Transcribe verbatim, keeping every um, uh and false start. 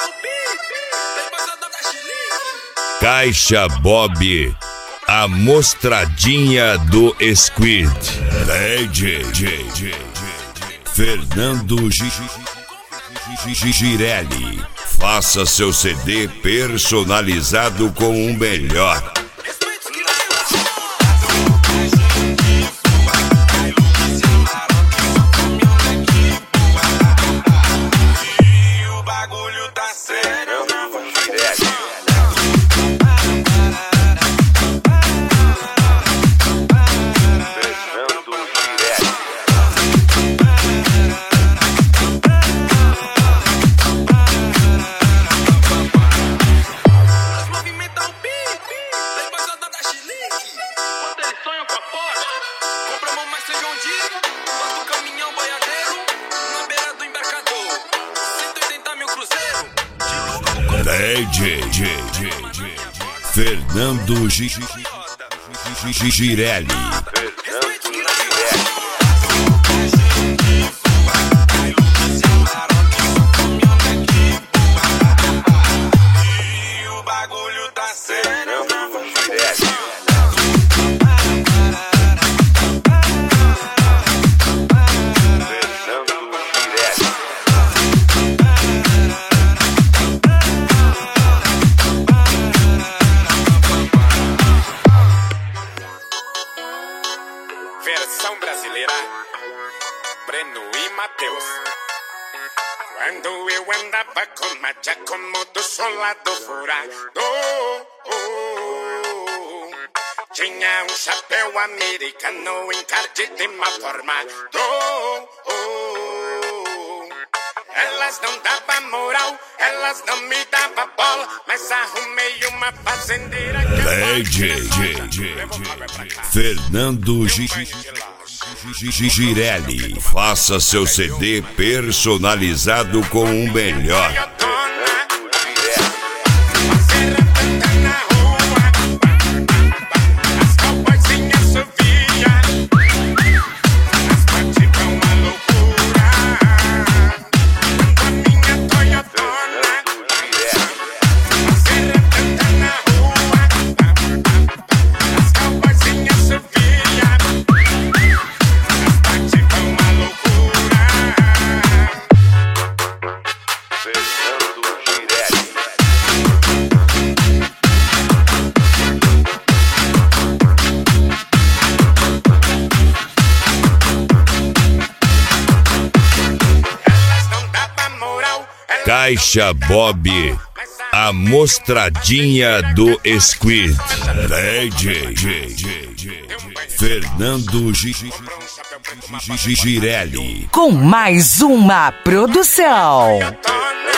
Caixa Bob, a mostradinha do Squid. D J Fernando Girelli, faça seu C D personalizado com o melhor. D J Fernando Girelli. Versão brasileira, Breno e Matheus. Quando eu andava com a Giacomo do solado furado, oh, oh, tinha um chapéu americano encardido e mal formado. Oh, oh, elas não davam moral, elas não me davam bola, mas arrumei uma fazendeira. D J Fernando Girelli, faça seu C D personalizado com o melhor. Caixa Bob, a mostradinha do Squid. D J Fernando Girelli, com mais uma produção.